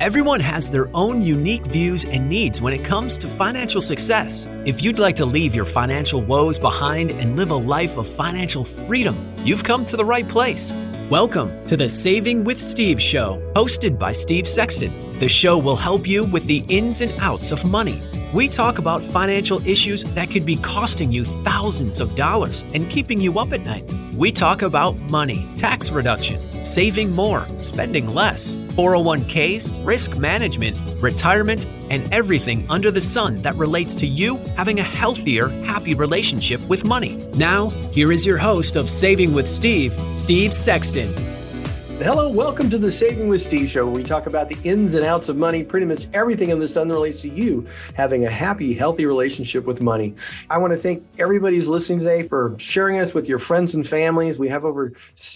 Everyone has their own unique views and needs when it comes to financial success. If you'd like to leave your financial woes behind and live a life of financial freedom, you've come to the right place. Welcome to the Saving with Steve show, hosted by Steve Sexton. The show will help you with the ins and outs of money. We talk about financial issues that could be costing you thousands of dollars and keeping you up at night. We talk about money, tax reduction, saving more, spending less, 401ks, risk management, retirement, and everything under the sun that relates to you having a healthier, happy relationship with money. Now, here is your host of Saving with Steve, Steve Sexton. Hello, welcome to the Saving with Steve show, where we talk about the ins and outs of money, pretty much everything in the sun that relates to you having a happy, healthy relationship with money. I want to thank everybody who's listening today for sharing us with your friends and families. We have over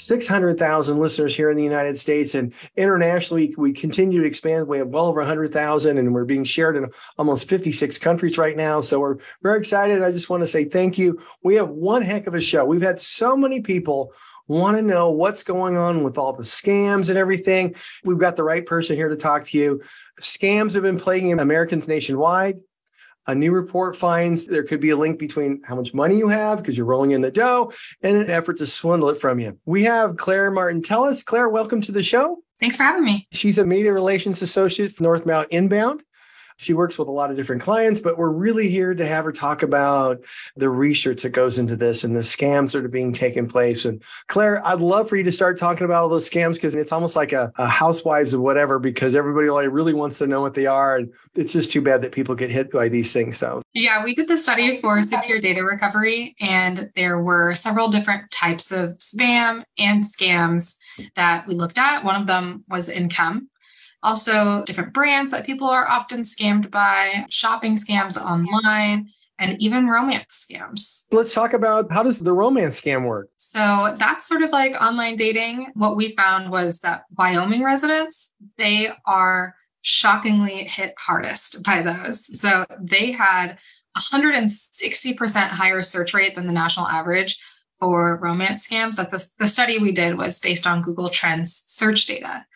600,000 listeners here in the United States, and internationally, we continue to expand. We have well over 100,000, and we're being shared in almost 56 countries right now. So we're very excited. I just want to say thank you. We have one heck of a show. We've had so many people want to know what's going on with all the scams and everything. We've got the right person here to talk to you. Scams have been plaguing Americans nationwide. A new report finds there could be a link between how much money you have, because you're rolling in the dough, and an effort to swindle it from you. We have Claire Martin-Tellis. Claire, welcome to the show. Thanks for having me. She's a media relations associate for Northmount Inbound. She works with a lot of different clients, but we're really here to have her talk about the research that goes into this and the scams that are being taken place. And Claire, I'd love for you to start talking about all those scams, because it's almost like a housewives of whatever, because everybody really wants to know what they are. And it's just too bad that people get hit by these things. So yeah, we did the study for Secure Data Recovery, and there were several different types of spam and scams that we looked at. One of them was income. Also, different brands that people are often scammed by, shopping scams online, and even romance scams. Let's talk about, how does the romance scam work? So that's sort of like online dating. What we found was that Wyoming residents, they are shockingly hit hardest by those. So they had 160% higher search rate than the national average for romance scams. That the study we did was based on Google Trends search data.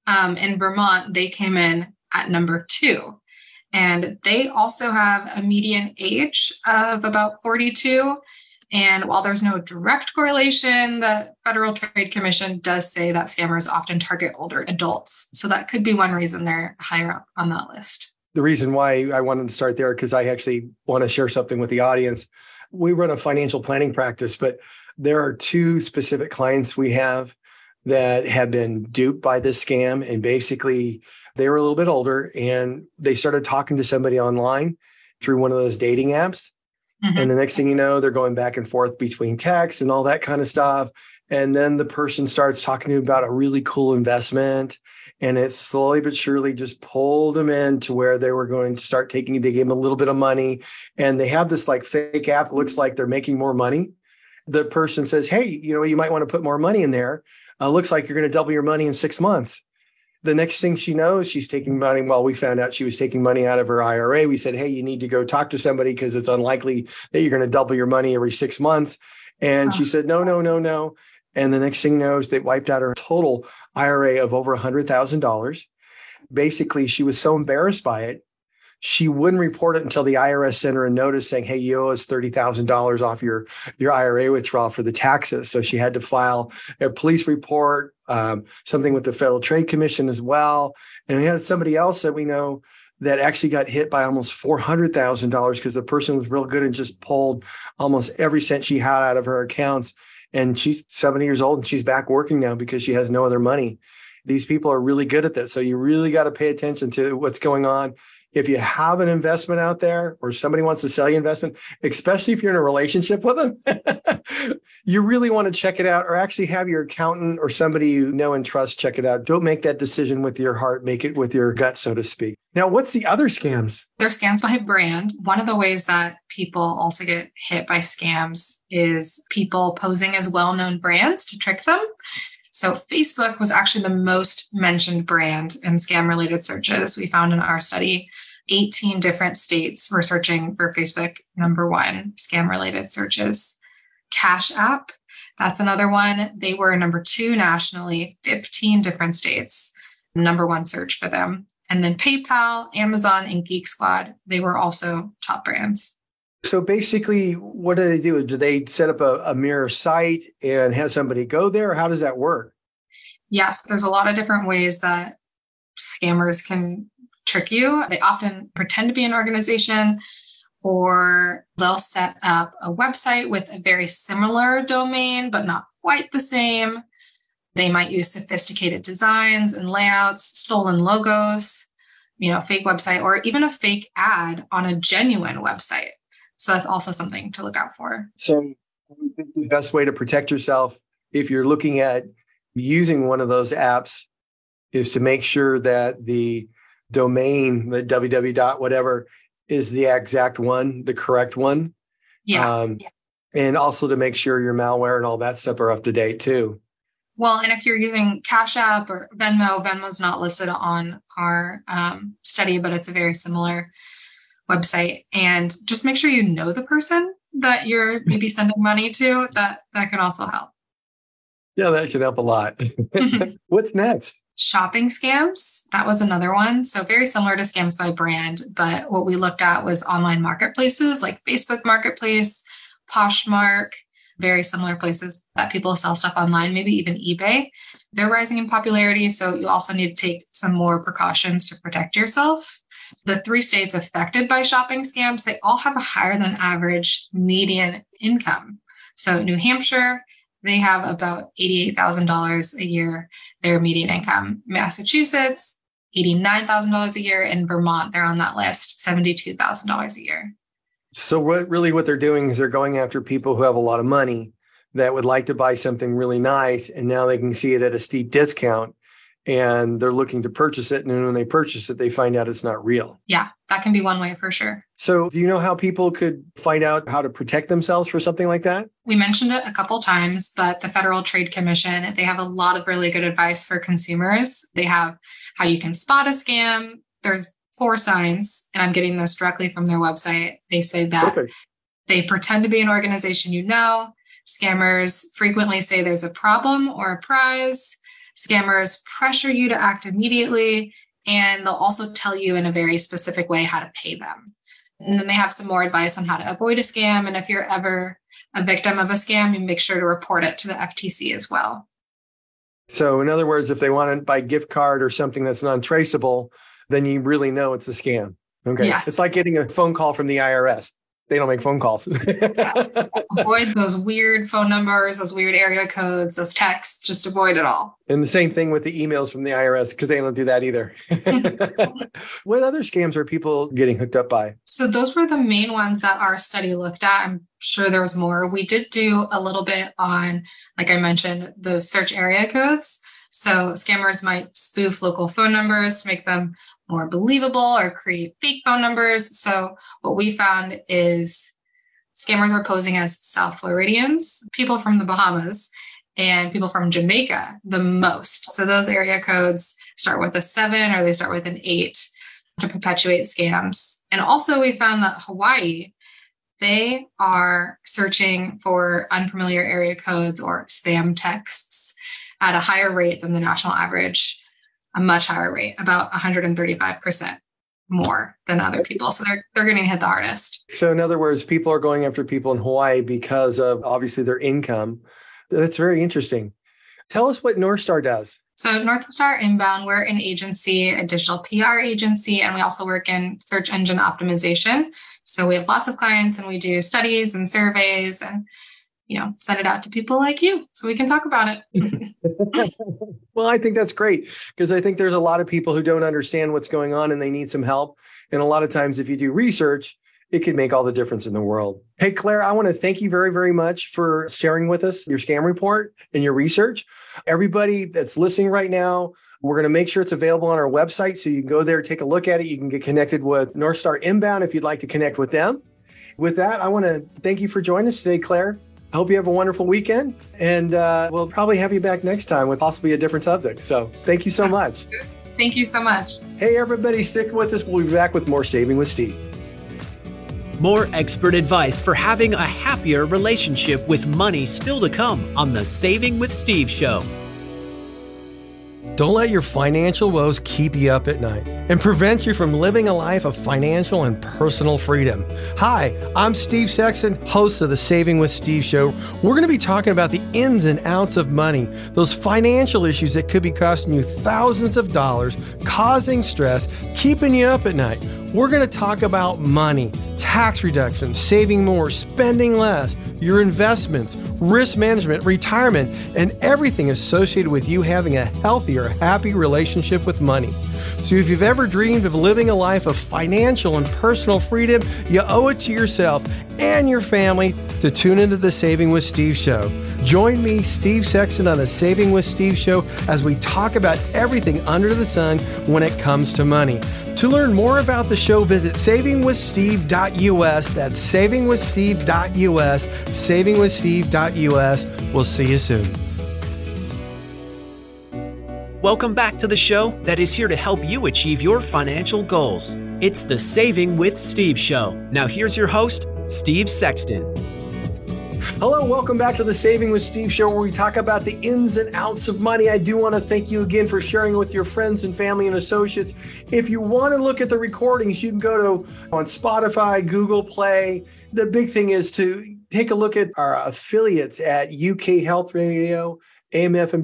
In Vermont, they came in at number 2, and they also have a median age of about 42. And while there's no direct correlation, the Federal Trade Commission does say that scammers often target older adults. So that could be one reason they're higher up on that list. The reason why I wanted to start there, because I actually want to share something with the audience. We run a financial planning practice, but there are 2 specific clients we have that have been duped by this scam. And basically, they were a little bit older, and they started talking to somebody online through one of those dating apps. Mm-hmm. And the next thing you know, they're going back and forth between texts and all that kind of stuff. And then the person starts talking to you about a really cool investment. And it slowly but surely just pulled them in to where they were going to start they gave them a little bit of money. And they have this like fake app that looks like they're making more money. The person says, hey, you might want to put more money in there. Looks like you're going to double your money in 6 months. The next thing she knows, she's taking money. Well, we found out she was taking money out of her IRA. We said, hey, you need to go talk to somebody, because it's unlikely that you're going to double your money every 6 months. And she said, no. And the next thing you know, they wiped out her total IRA of over $100,000. Basically, she was so embarrassed by it, she wouldn't report it until the IRS sent her a notice saying, hey, you owe us $30,000 off your IRA withdrawal for the taxes. So she had to file a police report, something with the Federal Trade Commission as well. And we had somebody else that we know that actually got hit by almost $400,000, because the person was real good and just pulled almost every cent she had out of her accounts. And she's 70 years old, and she's back working now because she has no other money. These people are really good at this. So you really got to pay attention to what's going on. If you have an investment out there, or somebody wants to sell you investment, especially if you're in a relationship with them, you really want to check it out, or actually have your accountant or somebody you know and trust check it out. Don't make that decision with your heart. Make it with your gut, so to speak. Now, what's the other scams? They're scams by brand. One of the ways that people also get hit by scams is people posing as well-known brands to trick them. So Facebook was actually the most mentioned brand in scam-related searches. We found in our study, 18 different states were searching for Facebook number 1 scam-related searches. Cash App, that's another one. They were number 2 nationally, 15 different states, number 1 search for them. And then PayPal, Amazon, and Geek Squad, they were also top brands. So basically, what do they do? Do they set up a mirror site and have somebody go there? Or how does that work? Yes, there's a lot of different ways that scammers can trick you. They often pretend to be an organization, or they'll set up a website with a very similar domain, but not quite the same. They might use sophisticated designs and layouts, stolen logos, fake website, or even a fake ad on a genuine website. So that's also something to look out for. So the best way to protect yourself, if you're looking at using one of those apps, is to make sure that the domain, the www. whatever, is the exact one, the correct one. Yeah. And also to make sure your malware and all that stuff are up to date too. Well, and if you're using Cash App or Venmo's not listed on our study, but it's a very similar website. And just make sure you know the person that you're maybe sending money to. That can also help. Yeah, that can help a lot. What's next? Shopping scams. That was another one. So very similar to scams by brand, but what we looked at was online marketplaces like Facebook Marketplace, Poshmark, very similar places that people sell stuff online, maybe even eBay. They're rising in popularity. So you also need to take some more precautions to protect yourself. The 3 states affected by shopping scams, they all have a higher than average median income. So New Hampshire, they have about $88,000 a year, their median income. Massachusetts, $89,000 a year. In Vermont, they're on that list, $72,000 a year. So what they're doing is they're going after people who have a lot of money that would like to buy something really nice, and now they can see it at a steep discount, and they're looking to purchase it. And when they purchase it, they find out it's not real. Yeah, that can be one way for sure. So do you know how people could find out how to protect themselves for something like that? We mentioned it a couple times, but the Federal Trade Commission, they have a lot of really good advice for consumers. They have how you can spot a scam. There's 4 signs, and I'm getting this directly from their website. They say that They pretend to be an organization Scammers frequently say there's a problem or a prize. Scammers pressure you to act immediately, and they'll also tell you in a very specific way how to pay them. And then they have some more advice on how to avoid a scam. And if you're ever a victim of a scam, you make sure to report it to the FTC as well. So in other words, if they want to buy a gift card or something that's non-traceable, then you really know it's a scam. Okay. Yes. It's like getting a phone call from the IRS. They don't make phone calls. Yes. Avoid those weird phone numbers, those weird area codes, those texts, just avoid it all. And the same thing with the emails from the IRS, because they don't do that either. What other scams are people getting hooked up by? So those were the main ones that our study looked at. I'm sure there was more. We did do a little bit on, like I mentioned, those search area codes. So scammers might spoof local phone numbers to make them more believable or create fake phone numbers. So what we found is scammers are posing as South Floridians, people from the Bahamas, and people from Jamaica the most. So those area codes start with a 7 or they start with an 8 to perpetuate scams. And also we found that Hawaii, they are searching for unfamiliar area codes or spam texts at a higher rate than the national average, a much higher rate, about 135% more than other people. So they're getting hit the hardest. So in other words, people are going after people in Hawaii because of obviously their income. That's very interesting. Tell us what North Star does. So North Star Inbound, we're an agency, a digital PR agency, and we also work in search engine optimization. So we have lots of clients and we do studies and surveys and send it out to people like you so we can talk about it. Well, I think that's great because I think there's a lot of people who don't understand what's going on and they need some help. And a lot of times if you do research, it can make all the difference in the world. Hey, Claire, I want to thank you very, very much for sharing with us your scam report and your research. Everybody that's listening right now, we're going to make sure it's available on our website so you can go there, take a look at it. You can get connected with North Star Inbound if you'd like to connect with them. With that, I want to thank you for joining us today, Claire. I hope you have a wonderful weekend, and we'll probably have you back next time with possibly a different subject. So thank you so much. Thank you so much. Hey, everybody, stick with us. We'll be back with more Saving with Steve. More expert advice for having a happier relationship with money still to come on the Saving with Steve show. Don't let your financial woes keep you up at night and prevent you from living a life of financial and personal freedom. Hi, I'm Steve Sexton, host of the Saving with Steve show. We're going to be talking about the ins and outs of money, those financial issues that could be costing you thousands of dollars, causing stress, keeping you up at night. We're going to talk about money, tax reduction, saving more, spending less, your investments, risk management, retirement, and everything associated with you having a healthier, happy relationship with money. So if you've ever dreamed of living a life of financial and personal freedom, you owe it to yourself and your family to tune into the Saving with Steve show. Join me, Steve Sexton, on the Saving with Steve show as we talk about everything under the sun when it comes to money. To learn more about the show, visit savingwithsteve.us. That's savingwithsteve.us, savingwithsteve.us. We'll see you soon. Welcome back to the show that is here to help you achieve your financial goals. It's the Saving with Steve show. Now here's your host, Steve Sexton. Hello, welcome back to the Saving with Steve show, where we talk about the ins and outs of money. I do want to thank you again for sharing with your friends and family and associates. If you want to look at the recordings, you can go on Spotify, Google Play. The big thing is to take a look at our affiliates at UK Health Radio, AM/FM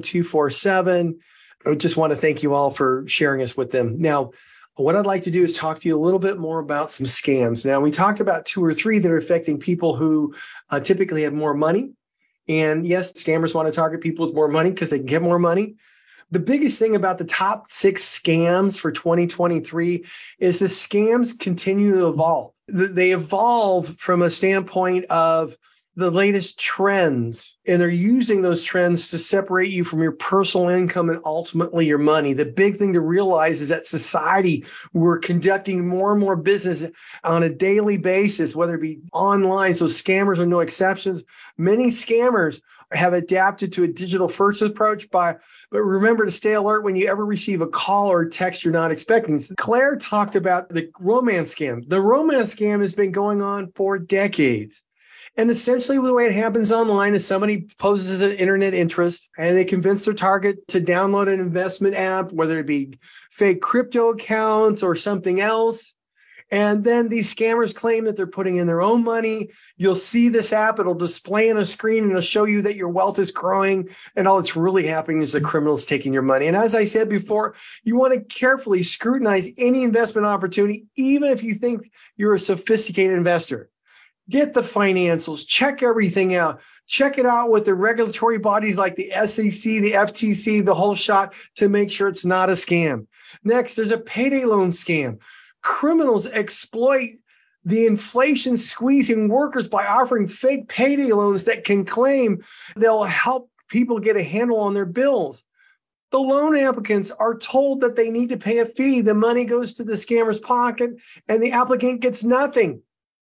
247. I just want to thank you all for sharing us with them. Now, what I'd like to do is talk to you a little bit more about some scams. Now, we talked about 2 or 3 that are affecting people who typically have more money. And yes, scammers want to target people with more money because they can get more money. The biggest thing about the top 6 scams for 2023 is the scams continue to evolve. They evolve from a standpoint of the latest trends, and they're using those trends to separate you from your personal income and ultimately your money. The big thing to realize is that society, we're conducting more and more business on a daily basis, whether it be online. So scammers are no exceptions. Many scammers have adapted to a digital first approach but remember to stay alert when you ever receive a call or a text you're not expecting. Claire talked about the romance scam. The romance scam has been going on for decades. And essentially the way it happens online is somebody poses an internet interest and they convince their target to download an investment app, whether it be fake crypto accounts or something else. And then these scammers claim that they're putting in their own money. You'll see this app, it'll display on a screen and it'll show you that your wealth is growing. And all that's really happening is the criminal's taking your money. And as I said before, you want to carefully scrutinize any investment opportunity, even if you think you're a sophisticated investor. Get the financials, check everything out. Check it out with the regulatory bodies like the SEC, the FTC, the whole shot to make sure it's not a scam. Next, there's a payday loan scam. Criminals exploit the inflation squeezing workers by offering fake payday loans that can claim they'll help people get a handle on their bills. The loan applicants are told that they need to pay a fee. The money goes to the scammer's pocket and the applicant gets nothing.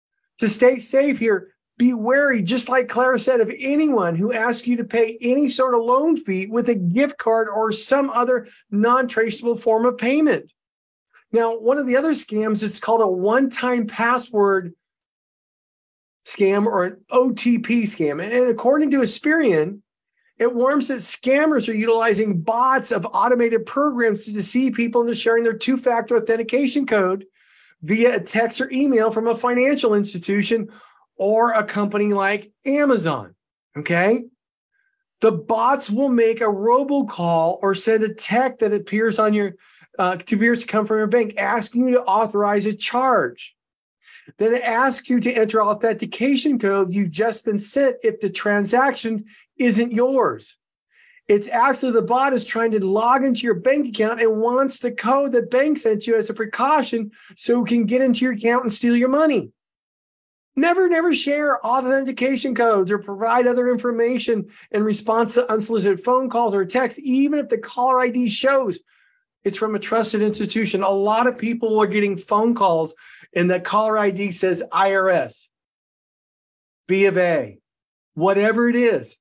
To stay safe here, be wary, just like Clara said, of anyone who asks you to pay any sort of loan fee with a gift card or some other non-traceable form of payment. Now, one of the other scams, it's called a one-time password scam or an OTP scam. And according to Experian, it warns that scammers are utilizing bots of automated programs to deceive people into sharing their 2-factor authentication code via a text or email from a financial institution or a company like Amazon, okay? The bots will make a robocall or send a text that appears on your, appears to come from your bank, asking you to authorize a charge. Then it asks you to enter authentication code you've just been sent if the transaction isn't yours. It's actually the bot is trying to log into your bank account and wants the code the bank sent you as a precaution so it can get into your account and steal your money. Never share authentication codes or provide other information in response to unsolicited phone calls or texts, even if the caller ID shows it's from a trusted institution. A lot of people are getting phone calls and the caller ID says IRS, B of A, whatever it is.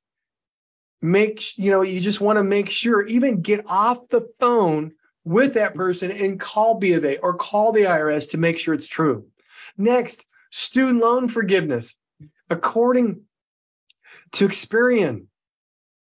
You just want to make sure, even get off the phone with that person and call B of A or call the IRS to make sure it's true. Next, student loan forgiveness. According to Experian,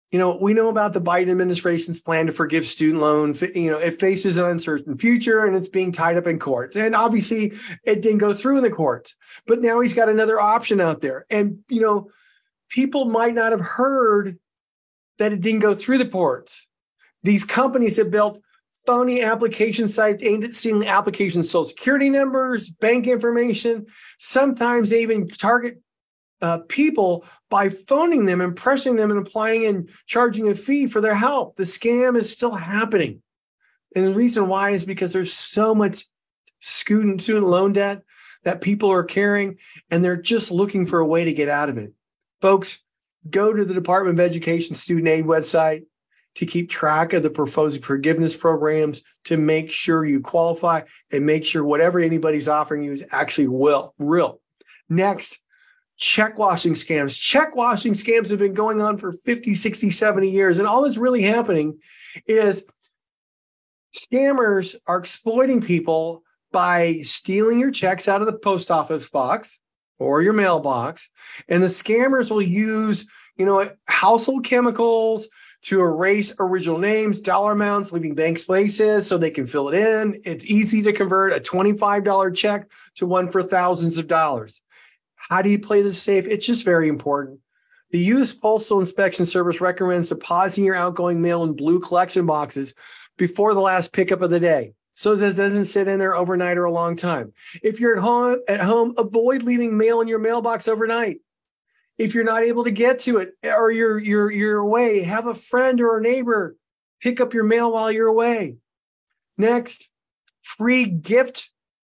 We know about the Biden administration's plan to forgive student loans. It faces an uncertain future and it's being tied up in courts. And obviously it didn't go through in the courts, but now he's got another option out there. And, people might not have heard that it didn't go through the courts. These companies have built phony application sites aimed at stealing application social security numbers, bank information. Sometimes they even target people by phoning them and pressing them and applying and charging a fee for their help. The scam is still happening. And the reason why is because there's so much student loan debt that people are carrying, and they're just looking for a way to get out of it. Folks, go to the Department of Education Student Aid website to keep track of the proposed forgiveness programs, to make sure you qualify and make sure whatever anybody's offering you is actually real. Next, check washing scams. Check washing scams have been going on for 50, 60, 70 years. And all that's really happening is scammers are exploiting people by stealing your checks out of the post office box or your mailbox. And the scammers will use, household chemicals to erase original names, dollar amounts, leaving bank spaces so they can fill it in. It's easy to convert a $25 check to one for thousands of dollars. How do you play this safe? It's just very important. The U.S. Postal Inspection Service recommends depositing your outgoing mail in blue collection boxes before the last pickup of the day, so that it doesn't sit in there overnight or a long time. If you're at home, avoid leaving mail in your mailbox overnight. If you're not able to get to it or you're away, have a friend or a neighbor pick up your mail while you're away. Next, free gift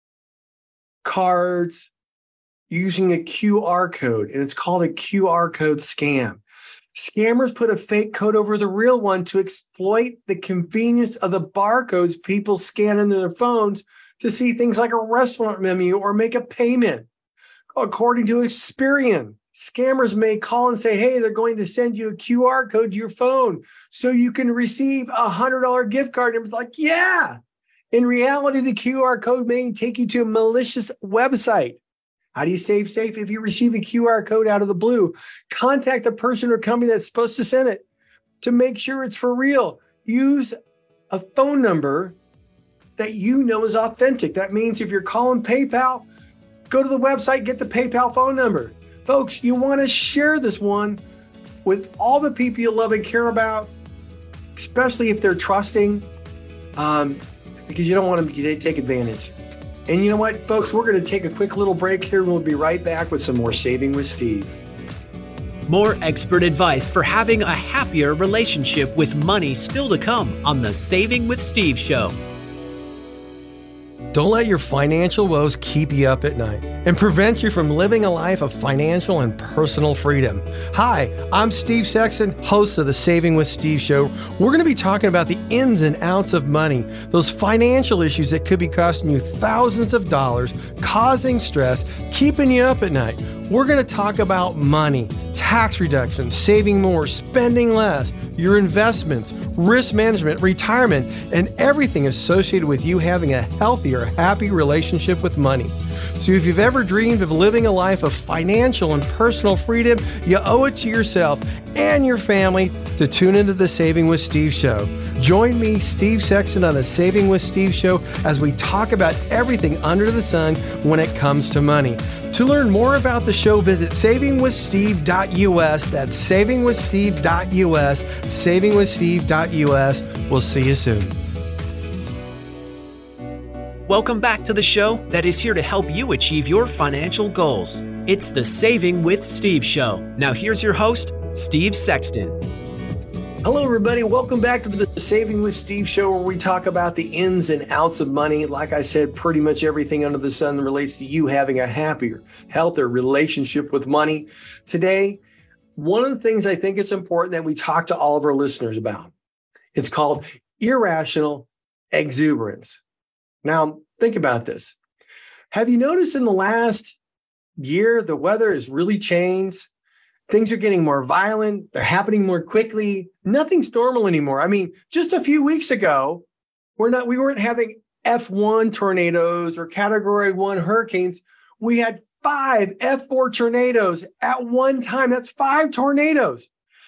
cards using a QR code, and it's called a QR code scam. Scammers put a fake code over the real one to exploit the convenience of the barcodes people scan into their phones to see things like a restaurant menu or make a payment. According to Experian, scammers may call and say, hey, they're going to send you a QR code to your phone so you can receive a $100 gift card. And it's like, yeah. In reality, the QR code may take you to a malicious website. How do you stay safe? If you receive a QR code out of the blue, contact the person or company that's supposed to send it to make sure it's for real. Use a phone number that you know is authentic. That means if you're calling PayPal, go to the website, get the PayPal phone number. Folks, you want to share this one with all the people you love and care about, especially if they're trusting, because you don't want them to take advantage. And you know what, folks, we're going to take a quick little break here. We'll be right back with some more Saving with Steve. More expert advice for having a happier relationship with money still to come on the Saving with Steve show. Don't let your financial woes keep you up at night and prevent you from living a life of financial and personal freedom. Hi, I'm Steve Sexton, host of the Saving with Steve show. We're going to be talking about the ins and outs of money, those financial issues that could be costing you thousands of dollars, causing stress, keeping you up at night. We're going to talk about money, tax reductions, saving more, spending less, your investments, risk management, retirement, and everything associated with you having a healthier, happy relationship with money. So if you've ever dreamed of living a life of financial and personal freedom, you owe it to yourself and your family to tune into the Saving with Steve show. Join me, Steve Sexton, on the Saving with Steve show as we talk about everything under the sun when it comes to money. To learn more about the show, visit savingwithsteve.us. That's savingwithsteve.us, savingwithsteve.us. We'll see you soon. Welcome back to the show that is here to help you achieve your financial goals. It's the Saving with Steve show. Now here's your host, Steve Sexton. Hello, everybody. Welcome back to the Saving with Steve show, where we talk about the ins and outs of money. Like I said, pretty much everything under the sun relates to you having a happier, healthier relationship with money. Today, one of the things I think it's important that we talk to all of our listeners about, it's called irrational exuberance. Now, think about this. Have you noticed in the last year, the weather has really changed? Things are getting more violent. They're happening more quickly. Nothing's normal anymore. I mean, just a few weeks ago, we weren't having F1 tornadoes or Category 1 hurricanes. We had 5 F4 tornadoes at one time. That's 5 tornadoes.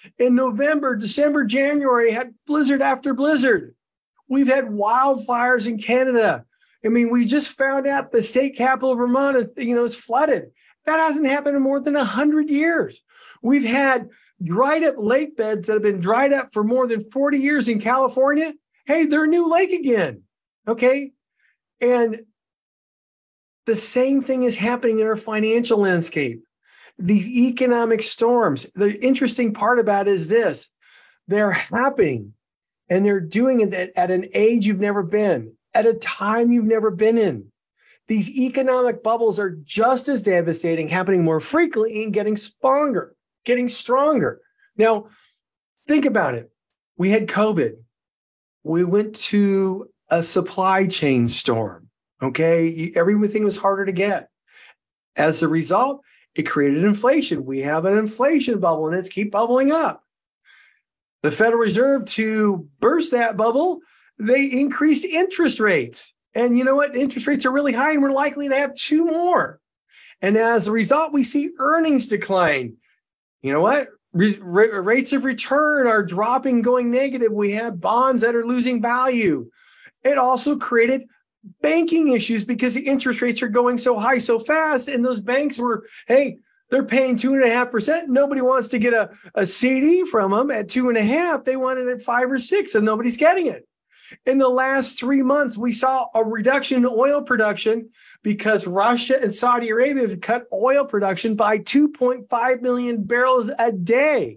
In November, December, January, had blizzard after blizzard. We've had wildfires in Canada. I mean, we just found out the state capital of Vermont is flooded. That hasn't happened in more than 100 years. We've had dried up lake beds that have been dried up for more than 40 years in California. Hey, they're a new lake again. Okay. And the same thing is happening in our financial landscape. These economic storms, the interesting part about it is this: they're happening and they're doing it at an age you've never been, at a time you've never been in. These economic bubbles are just as devastating, happening more frequently and getting stronger. Now, think about it. We had COVID. We went to a supply chain storm. Okay. Everything was harder to get. As a result, it created inflation. We have an inflation bubble and it's keep bubbling up. The Federal Reserve, to burst that bubble, they increased interest rates. And you know what? Interest rates are really high and we're likely to have two more. And as a result, we see earnings decline. You know what? Rates of return are dropping, going negative. We have bonds that are losing value. It also created banking issues because the interest rates are going so high so fast. And those banks were, hey, they're paying 2.5%. Nobody wants to get a CD from them at 2.5%. They want it at 5 or 6, and nobody's getting it. In the last 3 months, we saw a reduction in oil production because Russia and Saudi Arabia have cut oil production by 2.5 million barrels a day.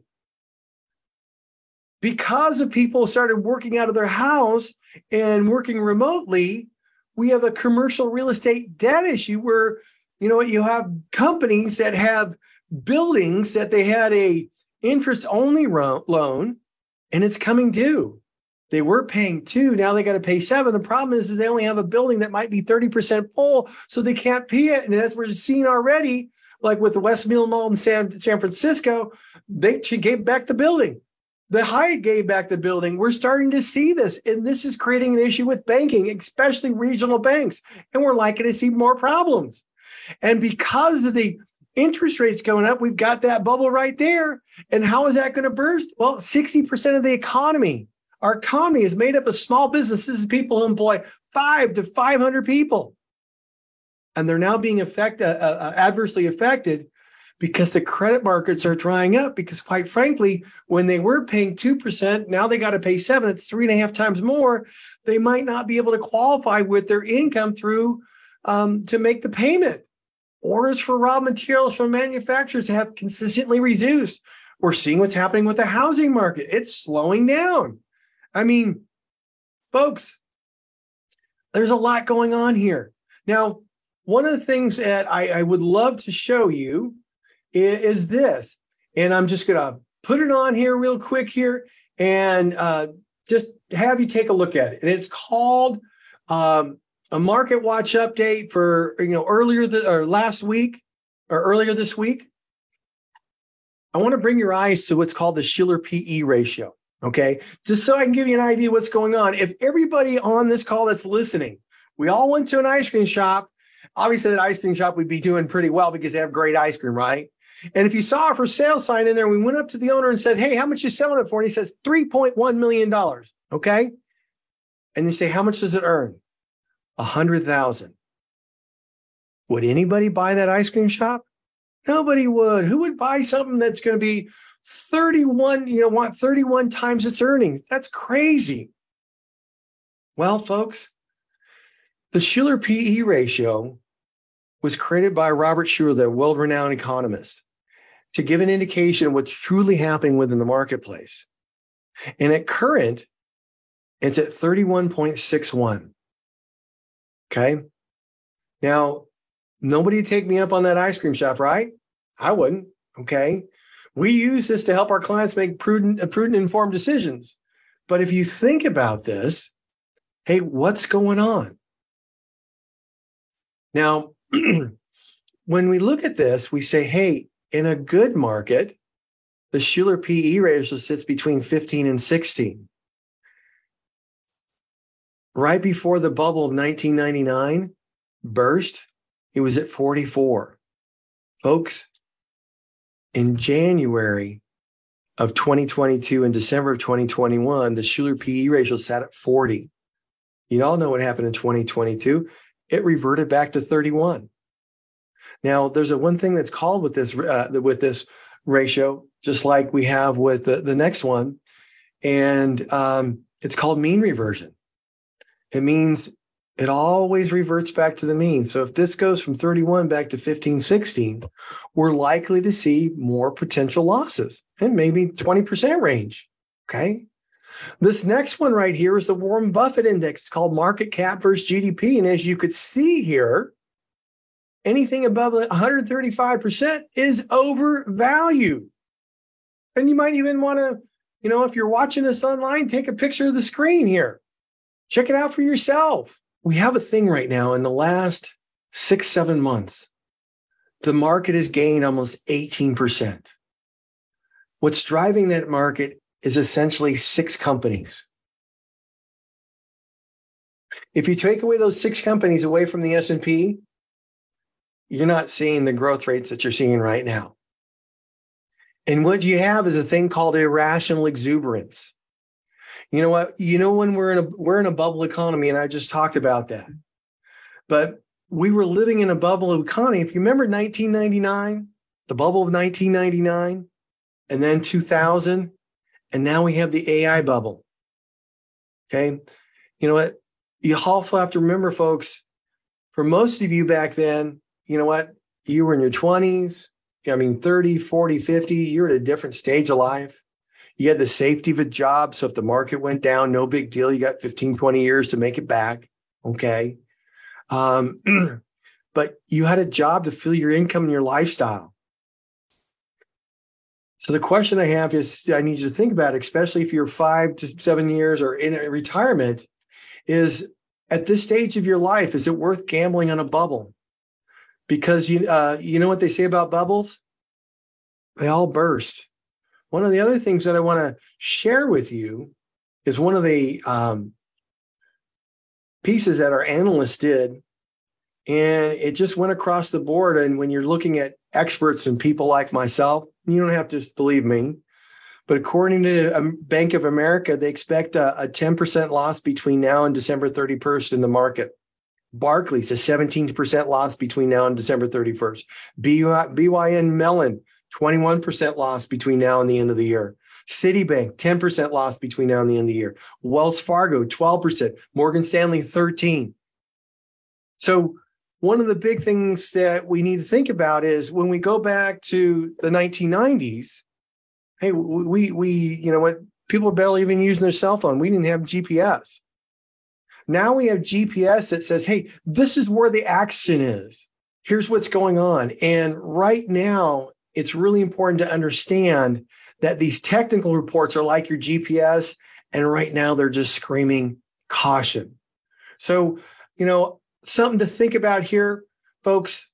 Because of people started working out of their house and working remotely, we have a commercial real estate debt issue where, you have companies that have buildings that they had a interest-only loan, and it's coming due. They were paying 2, now they got to pay 7. The problem is they only have a building that might be 30% full, so they can't pay it. And as we're seeing already, like with the Westfield Mall in San Francisco, they gave back the building. The Hyatt gave back the building. We're starting to see this, and this is creating an issue with banking, especially regional banks, and we're likely to see more problems. And because of the interest rates going up, we've got that bubble right there. And how is that going to burst? Well, 60% of the economy. Our economy is made up of small businesses, people who employ 5 to 500 people. And they're now being adversely affected because the credit markets are drying up. Because quite frankly, when they were paying 2%, now they got to pay 7%. It's 3.5 times more. They might not be able to qualify with their income through to make the payment. Orders for raw materials from manufacturers have consistently reduced. We're seeing what's happening with the housing market. It's slowing down. I mean, folks, there's a lot going on here. Now, one of the things that I would love to show you is this, and I'm just going to put it on here real quick here and just have you take a look at it. And it's called a Market Watch update for earlier this week. I want to bring your eyes to what's called the Shiller PE ratio. Okay, just so I can give you an idea what's going on. If everybody on this call that's listening, we all went to an ice cream shop, obviously that ice cream shop would be doing pretty well because they have great ice cream, right? And if you saw a for sale sign in there, we went up to the owner and said, hey, how much are you selling it for? And he says, $3.1 million. Okay. And they say, how much does it earn? $100,000. Would anybody buy that ice cream shop? Nobody would. Who would buy something that's going to be 31 times its earnings? That's crazy. Well, folks, the Shiller PE ratio was created by Robert Shiller, the world-renowned economist, to give an indication of what's truly happening within the marketplace. And at current, it's at 31.61. Okay. Now, nobody would take me up on that ice cream shop, right? I wouldn't. Okay. We use this to help our clients make prudent, informed decisions. But if you think about this, hey, what's going on? Now, when we look at this, we say, hey, in a good market, the Shiller PE ratio sits between 15 and 16. Right before the bubble of 1999 burst, it was at 44. Folks, in January, of 2022 and December of 2021, the Schuler PE ratio sat at 40. You all know what happened in 2022. It reverted back to 31. Now, there's one thing that's called with this ratio, just like we have with the next one, and it's called mean reversion. It means it always reverts back to the mean. So if this goes from 31 back to 15, 16, we're likely to see more potential losses and maybe 20% range. Okay. This next one right here is the Warren Buffett index. It's called market cap versus GDP. And as you could see here, anything above 135% is overvalued. And you might even want to, if you're watching us online, take a picture of the screen here. Check it out for yourself. We have a thing right now in the last 6-7 months. The market has gained almost 18%. What's driving that market is essentially 6 companies. If you take away those 6 companies away from the S&P, you're not seeing the growth rates that you're seeing right now. And what you have is a thing called irrational exuberance. You know what? When we're in a bubble economy, and I just talked about that. But we were living in a bubble economy. If you remember 1999, the bubble of 1999, and then 2000, and now we have the AI bubble. Okay? You know what? You also have to remember, folks, for most of you back then, you know what? You were in your 20s, 30, 40, 50. You're at a different stage of life. You had the safety of a job. So if the market went down, no big deal. You got 15, 20 years to make it back. Okay. But you had a job to fill your income and your lifestyle. So the question I have is, I need you to think about it, especially if you're 5 to 7 years or in a retirement, is at this stage of your life, is it worth gambling on a bubble? Because you know what they say about bubbles? They all burst. One of the other things that I want to share with you is one of the pieces that our analysts did, and it just went across the board. And when you're looking at experts and people like myself, you don't have to just believe me, but according to Bank of America, they expect a 10% loss between now and December 31st in the market. Barclays, a 17% loss between now and December 31st. BYN Mellon, 21% loss between now and the end of the year. Citibank, 10% loss between now and the end of the year. Wells Fargo, 12%. Morgan Stanley, 13%. So one of the big things that we need to think about is when we go back to the 1990s, hey, we people are barely even using their cell phone. We didn't have GPS. Now we have GPS that says, hey, this is where the action is. Here's what's going on. And right now, it's really important to understand that these technical reports are like your GPS. And right now, they're just screaming caution. So, something to think about here, folks.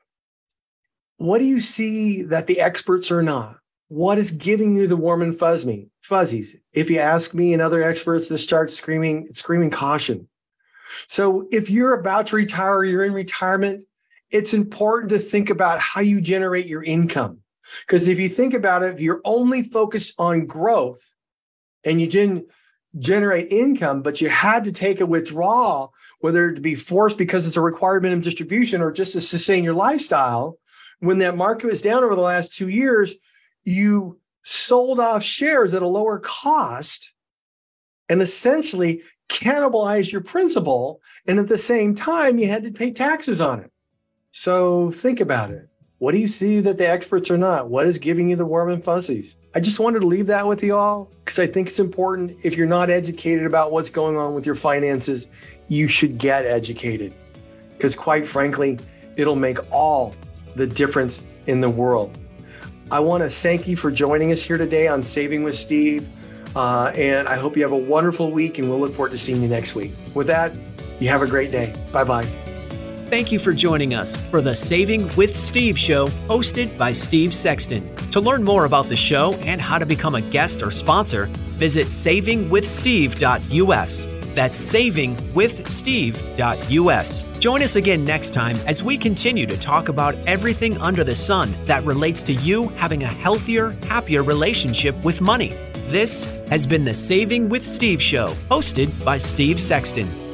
What do you see that the experts are not? What is giving you the warm and fuzzies? If you ask me and other experts to start screaming caution. So if you're about to retire or you're in retirement, it's important to think about how you generate your income. Because if you think about it, if you're only focused on growth and you didn't generate income, but you had to take a withdrawal, whether it be forced because it's a required minimum distribution or just to sustain your lifestyle, when that market was down over the last 2 years, you sold off shares at a lower cost and essentially cannibalized your principal. And at the same time, you had to pay taxes on it. So think about it. What do you see that the experts are not? What is giving you the warm and fuzzies? I just wanted to leave that with you all because I think it's important. If you're not educated about what's going on with your finances, you should get educated because quite frankly, it'll make all the difference in the world. I want to thank you for joining us here today on Saving with Steve. And I hope you have a wonderful week and we'll look forward to seeing you next week. With that, you have a great day. Bye-bye. Thank you for joining us for the Saving with Steve show hosted by Steve Sexton. To learn more about the show and how to become a guest or sponsor, visit savingwithsteve.us. That's savingwithsteve.us. Join us again next time as we continue to talk about everything under the sun that relates to you having a healthier, happier relationship with money. This has been the Saving with Steve Show, hosted by Steve Sexton.